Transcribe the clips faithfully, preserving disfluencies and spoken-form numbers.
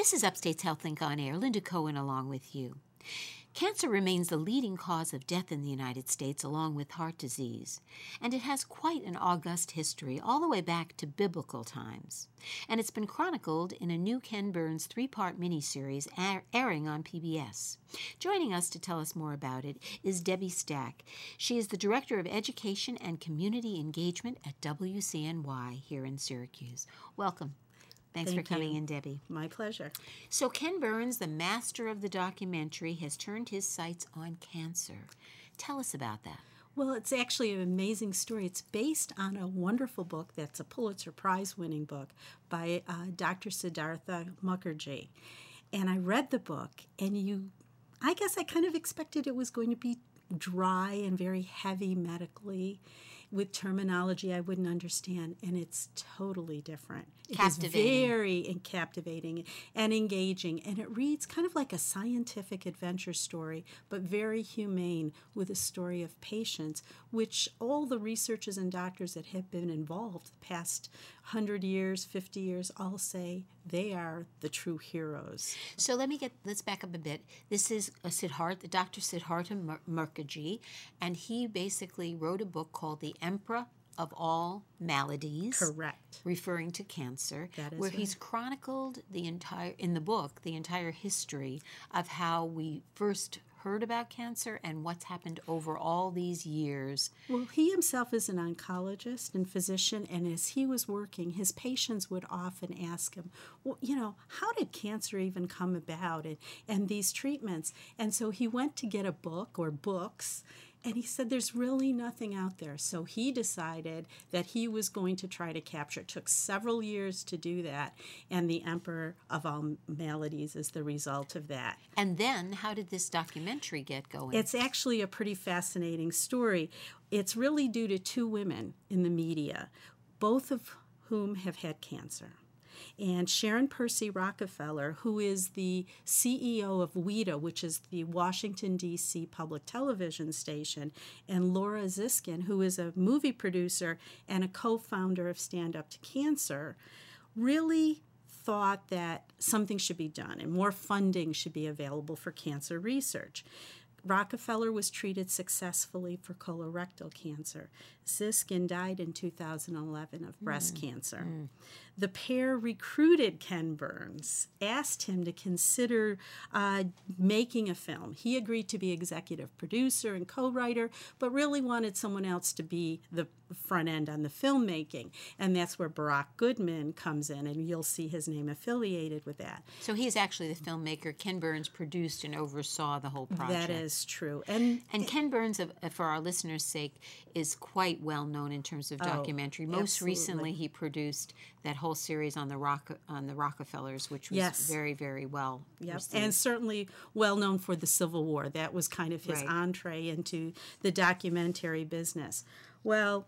This is Upstate's HealthLink on Air. Linda Cohen along with you. Cancer remains the leading cause of death in the United States, along with heart disease. And it has quite an august history, all the way back to biblical times. And it's been chronicled in a new Ken Burns three-part miniseries air- airing on P B S. Joining us to tell us more about it is Debbie Stack. She is the Director of Education and Community Engagement at W C N Y here in Syracuse. Welcome. Thanks Thank for coming you. in, Debbie. My pleasure. So Ken Burns, the master of the documentary, has turned his sights on cancer. Tell us about that. Well, it's actually an amazing story. It's based on a wonderful book that's a Pulitzer Prize-winning book by uh, Doctor Siddhartha Mukherjee. And I read the book, and you, I guess I kind of expected it was going to be dry and very heavy medically with terminology I wouldn't understand, and it's totally different. It is very and captivating and engaging, and it reads kind of like a scientific adventure story, but very humane with a story of patience, which all the researchers and doctors that have been involved the past one hundred years, fifty years, all say they are the true heroes. So let me get, let's back up a bit. This is a Siddhartha, Doctor Siddhartha Mukherjee, and he basically wrote a book called The Emperor of All Maladies. Correct. Referring to cancer, that is where right. he's chronicled the entire, in the book, the entire history of how we first heard about cancer and what's happened over all these years. Well, he himself is an oncologist and physician, and as he was working, his patients would often ask him, well, you know, how did cancer even come about, and, and these treatments? And so he went to get a book or books, and he said there's really nothing out there. So he decided that he was going to try to capture. It took several years to do that, and The Emperor of All Maladies is the result of that. And then how did this documentary get going? It's actually a pretty fascinating story. It's really due to two women in the media, both of whom have had cancer. And Sharon Percy Rockefeller, who is the C E O of WIDA, which is the Washington, D C public television station, and Laura Ziskin, who is a movie producer and a co-founder of Stand Up to Cancer, really thought that something should be done and more funding should be available for cancer research. Rockefeller was treated successfully for colorectal cancer. Ziskin died in two thousand eleven of breast mm. cancer. Mm. The pair recruited Ken Burns, asked him to consider uh, making a film. He agreed to be executive producer and co-writer, but really wanted someone else to be the front end on the filmmaking. And that's where Barack Goodman comes in, and you'll see his name affiliated with that. So he's actually the filmmaker. Ken Burns produced and oversaw the whole project. That is true. And and Ken Burns, for our listeners' sake, is quite well known in terms of documentary. Oh, Most absolutely. recently, he produced that whole series on the Rock on the Rockefellers, which was yes. very, very well yep. received. And certainly well known for the Civil War. That was kind of his right. entree into the documentary business. Well,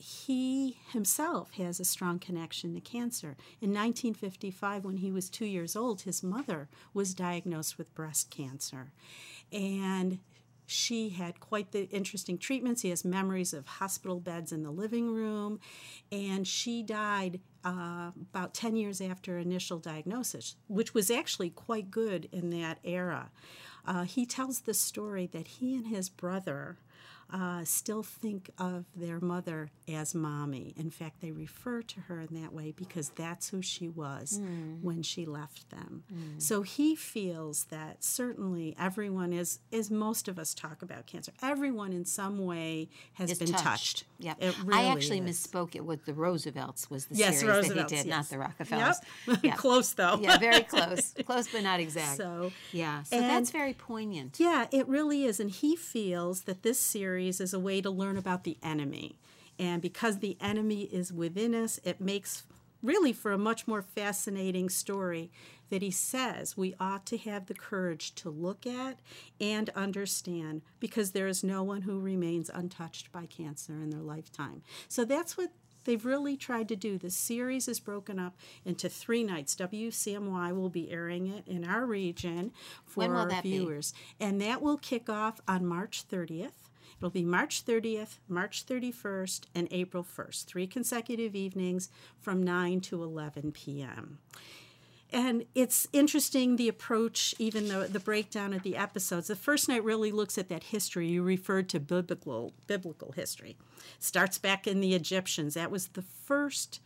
he himself has a strong connection to cancer. In nineteen fifty-five, when he was two years old, his mother was diagnosed with breast cancer. And she had quite the interesting treatments. He has memories of hospital beds in the living room. And she died uh, about ten years after initial diagnosis, which was actually quite good in that era. Uh, he tells the story that he and his brother Uh, still think of their mother as Mommy. In fact, they refer to her in that way because that's who she was mm. when she left them. Mm. So he feels that certainly everyone is, as most of us talk about cancer, everyone in some way has is been touched. touched. Yeah, really I actually is. misspoke. It was the Roosevelts was the yes, series Roosevelts, that he did, yes. not the Rockefellers. Yep. Yeah. Close, though. Yeah, very close. Close, but not exact. So, yeah, so and, that's very poignant. Yeah, it really is. And he feels that this series is a way to learn about the enemy. And because the enemy is within us, it makes really for a much more fascinating story that he says we ought to have the courage to look at and understand, because there is no one who remains untouched by cancer in their lifetime. So that's what they've really tried to do. The series is broken up into three nights. W C M Y will be airing it in our region for when will our that viewers. Be? And that will kick off on March thirtieth. It'll be March thirtieth, March thirty-first, and April first, three consecutive evenings from nine to eleven p.m. and it's interesting, the approach, even though the breakdown of the episodes. The first night really looks at that history. You referred to biblical biblical history. Starts back in the Egyptians. That was the first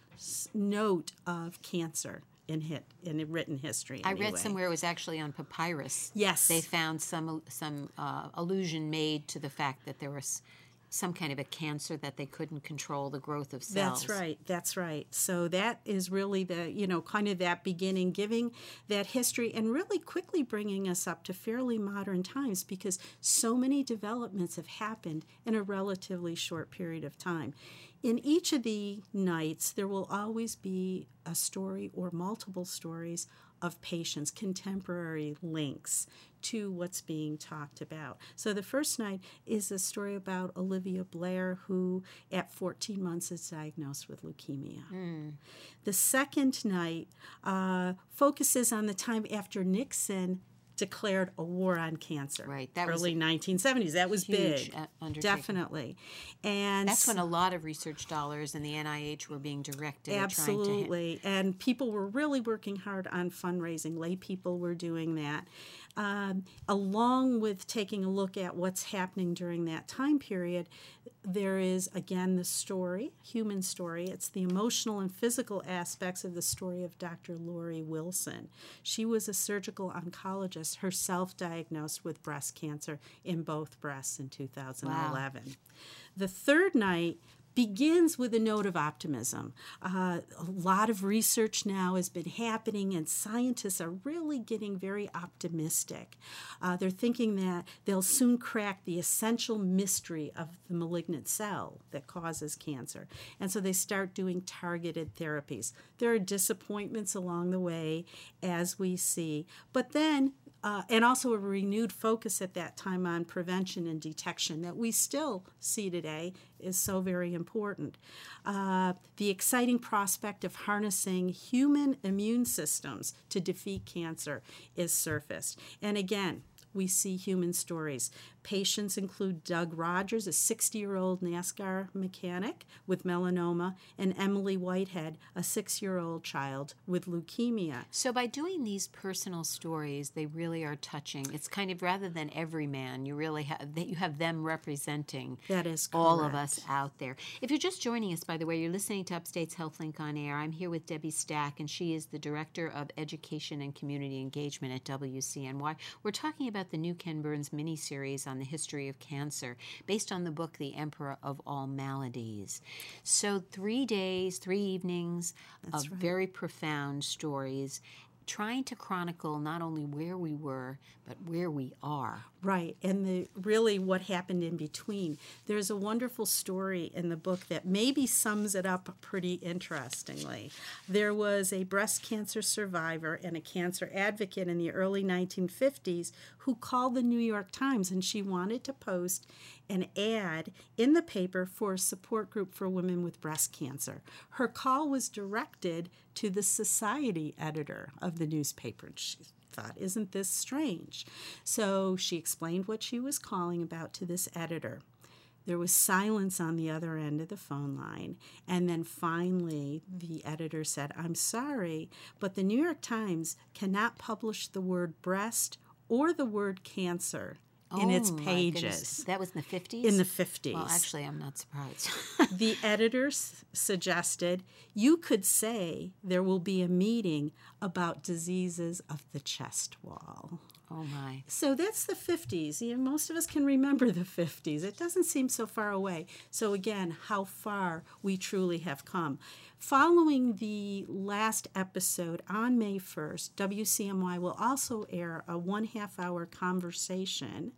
note of cancer in hit in written history. I anyway. read somewhere it was actually on papyrus. Yes, they found some some uh, allusion made to the fact that there was some kind of a cancer that they couldn't control the growth of cells. That's right. That's right. So that is really the, you know, kind of that beginning, giving that history and really quickly bringing us up to fairly modern times, because so many developments have happened in a relatively short period of time. In each of the nights, there will always be a story or multiple stories of patients, contemporary links to what's being talked about. So the first night is a story about Olivia Blair, who at fourteen months is diagnosed with leukemia. Mm. The second night uh, focuses on the time after Nixon declared a war on cancer. Right. That early was nineteen seventies. That was huge big. Undertaking. Definitely. And that's when a lot of research dollars in the N I H were being directed absolutely. at trying to... And people were really working hard on fundraising. Lay people were doing that. Um, along with taking a look at what's happening during that time period, there is, again, the story, human story. It's the emotional and physical aspects of the story of Doctor Lori Wilson. She was a surgical oncologist, herself diagnosed with breast cancer in both breasts in two thousand eleven. Wow. The third night begins with a note of optimism. Uh, a lot of research now has been happening, and scientists are really getting very optimistic. Uh, they're thinking that they'll soon crack the essential mystery of the malignant cell that causes cancer. And so they start doing targeted therapies. There are disappointments along the way, as we see, but then Uh, and also a renewed focus at that time on prevention and detection that we still see today is so very important. Uh, the exciting prospect of harnessing human immune systems to defeat cancer is surfaced. And again, we see human stories. Patients include Doug Rogers, a sixty-year-old NASCAR mechanic with melanoma, and Emily Whitehead, a six-year-old child with leukemia. So by doing these personal stories, they really are touching. It's kind of, rather than every man, you really have that you have them representing that is all of us out there. If you're just joining us, by the way, you're listening to Upstate's HealthLink on Air. I'm here with Debbie Stack, and she is the Director of Education and Community Engagement at W C N Y. We're talking about the new Ken Burns miniseries on the history of cancer, based on the book The Emperor of All Maladies. So three days, three evenings That's of right. very profound stories, trying to chronicle not only where we were, but where we are. Right, and the really what happened in between. There's a wonderful story in the book that maybe sums it up pretty interestingly. There was a breast cancer survivor and a cancer advocate in the early nineteen fifties who called the New York Times, and she wanted to post an ad in the paper for a support group for women with breast cancer. Her call was directed to the society editor of the newspaper. She thought, isn't this strange? So she explained what she was calling about to this editor. There was silence on the other end of the phone line. And then finally, the editor said, I'm sorry, but the New York Times cannot publish the word breast or the word cancer in oh, its pages. Goodness. That was in the fifties? In the fifties. Well, actually, I'm not surprised. The editor s- suggested you could say there will be a meeting about diseases of the chest wall. Oh, my. So that's the fifties. You know, most of us can remember the fifties. It doesn't seem so far away. So again, how far we truly have come. Following the last episode on May first, W C M Y will also air a one-half-hour conversation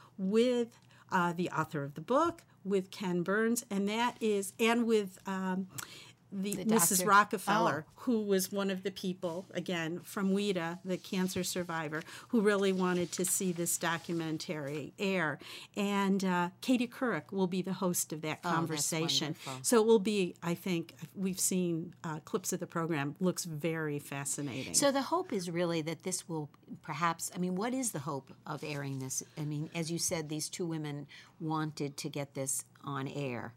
with uh, the author of the book, with Ken Burns, and that is, and with um, the, The Missus doctor. Rockefeller, Oh. who was one of the people, again, from WIDA, the cancer survivor, who really wanted to see this documentary air. And uh, Katie Couric will be the host of that Oh, that's conversation. wonderful. So it will be, I think, we've seen uh, clips of the program, looks very fascinating. So the hope is really that this will perhaps, I mean, what is the hope of airing this? I mean, as you said, these two women wanted to get this on air.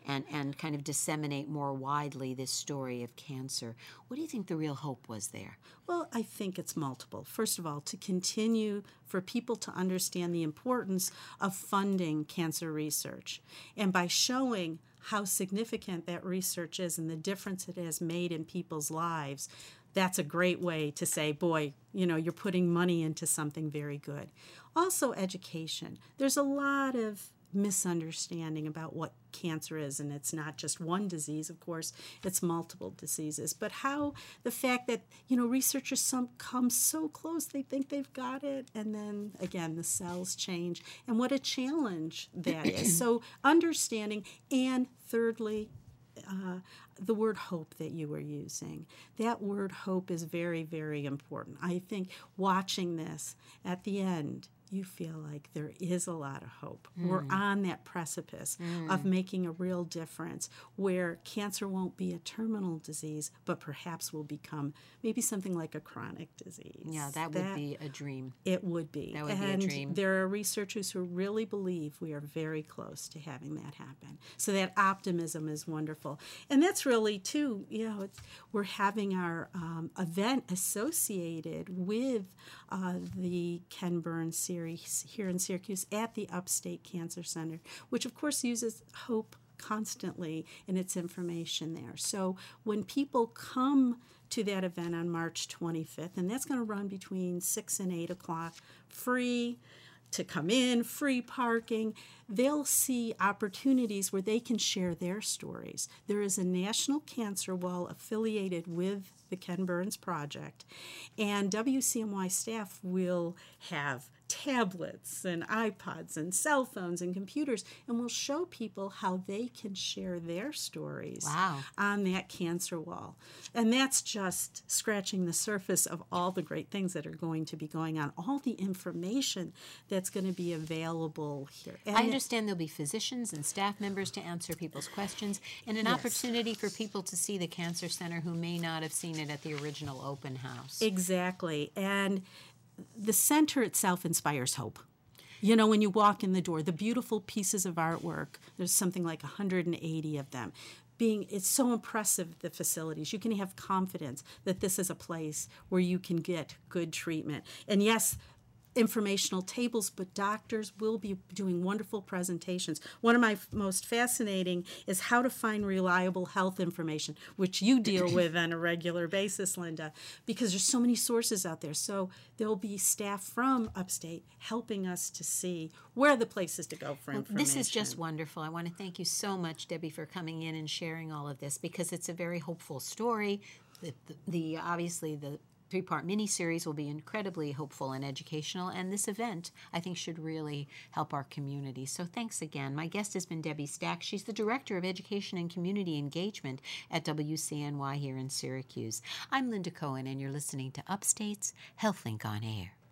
and, and kind of disseminate more widely this story of cancer. What do you think the real hope was there? Well, I think it's multiple. First of all, to continue for people to understand the importance of funding cancer research. And by showing how significant that research is and the difference it has made in people's lives, that's a great way to say, boy, you know, you're putting money into something very good. Also, education. There's a lot of misunderstanding about what cancer is, and it's not just one disease, of course, it's multiple diseases, but how the fact that, you know, researchers some come so close, they think they've got it, and then again the cells change, and what a challenge that is. So understanding, and thirdly, uh, the word hope that you were using. That word hope is very, very important. I think watching this at the end, you feel like there is a lot of hope. Mm. We're on that precipice mm. of making a real difference where cancer won't be a terminal disease, but perhaps will become maybe something like a chronic disease. Yeah, that, that would be a dream. It would be. That would and be a dream. There are researchers who really believe we are very close to having that happen. So that optimism is wonderful. And that's really, too, you know, it's, we're having our um, event associated with uh, the Ken Burns series here in Syracuse at the Upstate Cancer Center, which of course uses hope constantly in its information there. So when people come to that event on March twenty-fifth, and that's going to run between six and eight o'clock, free to come in, free parking, they'll see opportunities where they can share their stories. There is a National Cancer Wall affiliated with the Ken Burns Project, and W C M Y staff will have tablets and iPods and cell phones and computers, and we'll show people how they can share their stories wow. on that cancer wall. And that's just scratching the surface of all the great things that are going to be going on, all the information that's going to be available here. And I understand there'll be physicians and staff members to answer people's questions, and an yes. opportunity for people to see the Cancer Center who may not have seen it at the original open house. Exactly. And the center itself inspires hope. You know, when you walk in the door, the beautiful pieces of artwork, there's something like one hundred eighty of them. Being, it's so impressive, the facilities. You can have confidence that this is a place where you can get good treatment. And yes, informational tables, but doctors will be doing wonderful presentations. One of my f- most fascinating is how to find reliable health information, which you deal with on a regular basis, Linda, because there's so many sources out there. So there'll be staff from Upstate helping us to see where the places to go for well, information. This is just wonderful. I want to thank you so much, Debbie, for coming in and sharing all of this, because it's a very hopeful story. The, the, the obviously the three-part mini-series will be incredibly hopeful and educational, and this event, I think, should really help our community. So thanks again. My guest has been Debbie Stack. She's the Director of Education and Community Engagement at W C N Y here in Syracuse. I'm Linda Cohen, and you're listening to Upstate's HealthLink on Air.